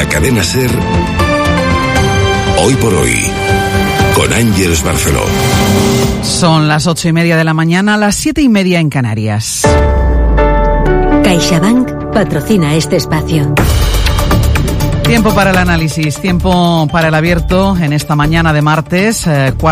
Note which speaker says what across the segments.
Speaker 1: la cadena SER, Hoy por Hoy, con Ángeles Barceló.
Speaker 2: Son las 8:30 de la mañana, las 7:30 en Canarias.
Speaker 3: CaixaBank patrocina este espacio.
Speaker 2: Tiempo para el análisis, tiempo para el abierto en esta mañana de martes,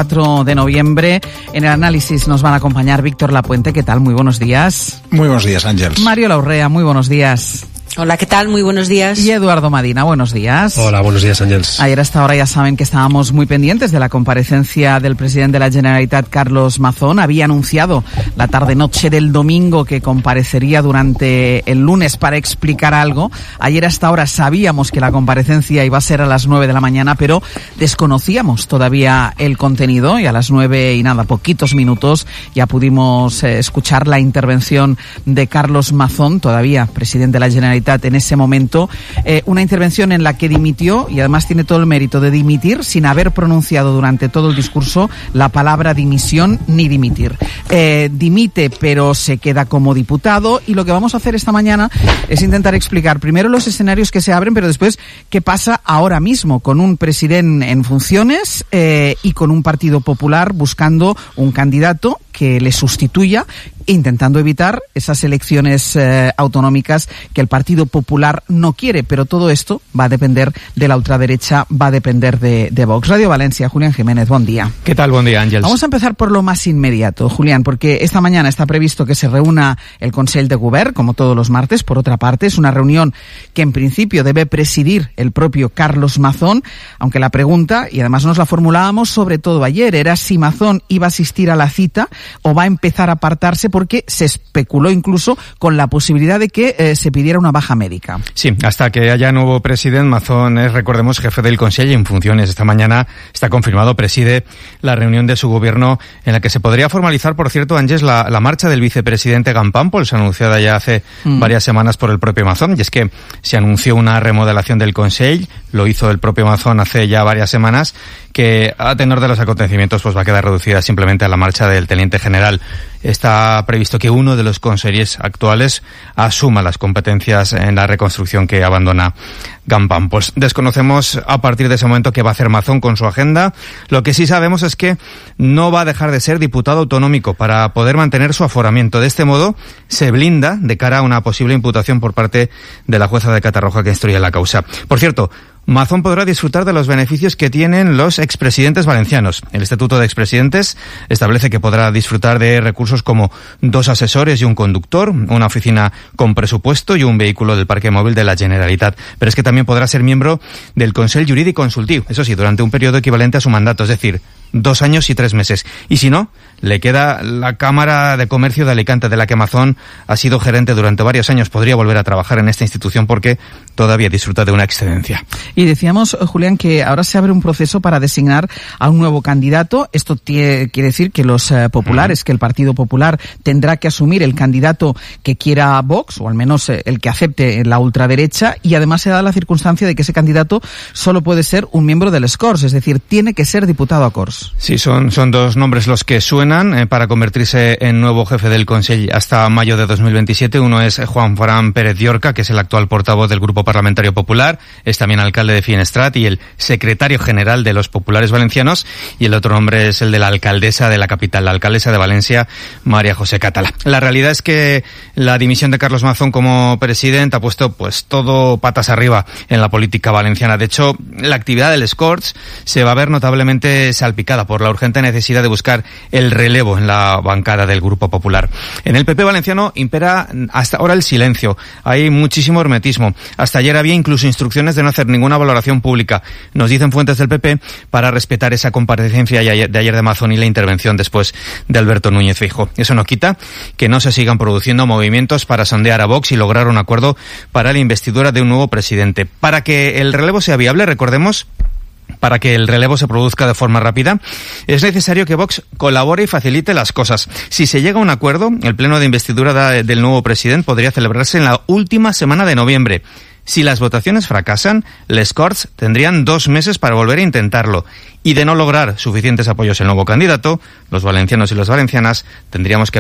Speaker 2: 4 de noviembre. En el análisis nos van a acompañar Víctor Lapuente. ¿Qué tal? Muy buenos días.
Speaker 4: Muy buenos días, Ángeles.
Speaker 2: Mario Laurrea, muy buenos días.
Speaker 5: Hola, ¿qué tal? Muy buenos días.
Speaker 2: Y Eduardo Madina, buenos días.
Speaker 6: Hola, buenos días, Ángeles.
Speaker 2: Ayer hasta ahora ya saben que estábamos muy pendientes de la comparecencia del presidente de la Generalitat, Carlos Mazón. Había anunciado la tarde-noche del domingo que comparecería durante el lunes para explicar algo. Ayer hasta ahora sabíamos que la comparecencia iba a ser a las 9 de la mañana, pero desconocíamos todavía el contenido y a las 9 y nada, poquitos minutos ya pudimos escuchar la intervención de Carlos Mazón, todavía presidente de la Generalitat en ese momento, una intervención en la que dimitió, y además tiene todo el mérito de dimitir sin haber pronunciado durante todo el discurso la palabra dimisión ni dimitir. Dimite, pero se queda como diputado, y lo que vamos a hacer esta mañana es intentar explicar primero los escenarios que se abren, pero después qué pasa ahora mismo con un presidente en funciones y con un Partido Popular buscando un candidato que le sustituya, intentando evitar esas elecciones autonómicas que el Partido Popular no quiere. Pero todo esto va a depender de la ultraderecha, va a depender de Vox. Radio Valencia, Julián Jiménez, buen día.
Speaker 6: ¿Qué tal? Buen día, Ángeles.
Speaker 2: Vamos a empezar por lo más inmediato, Julián, porque esta mañana está previsto que se reúna el Consell de Govern, como todos los martes. Por otra parte, es una reunión que en principio debe presidir el propio Carlos Mazón, aunque la pregunta, y además nos la formulábamos sobre todo ayer, era si Mazón iba a asistir a la cita o va a empezar a apartarse, porque se especuló incluso con la posibilidad de que se pidiera una baja médica.
Speaker 6: Sí, hasta que haya nuevo presidente, Mazón es, recordemos, jefe del Consell en funciones. Esta mañana está confirmado, preside la reunión de su gobierno en la que se podría formalizar, por cierto, Ángeles, la marcha del vicepresidente Campampols, anunciada ya hace varias semanas por el propio Mazón. Y es que se anunció una remodelación del Consell, lo hizo el propio Mazón hace ya varias semanas, que a tenor de los acontecimientos pues va a quedar reducida simplemente a la marcha del teniente general. Está previsto que uno de los consellers actuales asuma las competencias en la reconstrucción que abandona Campampols. Desconocemos a partir de ese momento qué va a hacer Mazón con su agenda. Lo que sí sabemos es que no va a dejar de ser diputado autonómico para poder mantener su aforamiento. De este modo se blinda de cara a una posible imputación por parte de la jueza de Catarroja que instruye la causa. Por cierto, Mazón podrá disfrutar de los beneficios que tienen los expresidentes valencianos. El Estatuto de Expresidentes establece que podrá disfrutar de recursos como 2 asesores y un conductor, una oficina con presupuesto y un vehículo del parque móvil de la Generalitat. Pero es que también podrá ser miembro del Consell Jurídic Consultiu, eso sí, durante un periodo equivalente a su mandato, es decir, 2 años y 3 meses. Y si no, le queda la Cámara de Comercio de Alicante, de la que Mazón ha sido gerente durante varios años. Podría volver a trabajar en esta institución porque todavía disfruta de una excedencia.
Speaker 2: Y decíamos, Julián, que ahora se abre un proceso para designar a un nuevo candidato. Esto quiere decir que los populares, que el Partido Popular tendrá que asumir el candidato que quiera Vox, o al menos el que acepte la ultraderecha, y además se da la circunstancia de que ese candidato solo puede ser un miembro del Corts, es decir, tiene que ser diputado a Corts.
Speaker 6: Sí, son 2 nombres los que suenan para convertirse en nuevo jefe del Consell hasta mayo de 2027. Uno es Juan Fran Pérez Llorca, que es el actual portavoz del Grupo Parlamentario Popular, es también alcalde de Finestrat y el secretario general de los populares valencianos, y el otro nombre es el de la alcaldesa de la capital, la alcaldesa de Valencia, María José Català. La realidad es que la dimisión de Carlos Mazón como presidente ha puesto pues todo patas arriba en la política valenciana. De hecho, la actividad del Corts se va a ver notablemente salpicada por la urgente necesidad de buscar el relevo en la bancada del Grupo Popular. En el PP valenciano impera hasta ahora el silencio. Hay muchísimo hermetismo. Hasta ayer había incluso instrucciones de no hacer ninguna valoración pública, nos dicen fuentes del PP, para respetar esa comparecencia de ayer de Mazón y la intervención después de Alberto Núñez Feijóo. Eso no quita que no se sigan produciendo movimientos para sondear a Vox y lograr un acuerdo para la investidura de un nuevo presidente. Para que el relevo sea viable, recordemos, para que el relevo se produzca de forma rápida, es necesario que Vox colabore y facilite las cosas. Si se llega a un acuerdo, el pleno de investidura del nuevo presidente podría celebrarse en la última semana de noviembre. Si las votaciones fracasan, les Corts tendrían 2 meses para volver a intentarlo. Y de no lograr suficientes apoyos el nuevo candidato, los valencianos y las valencianas tendríamos que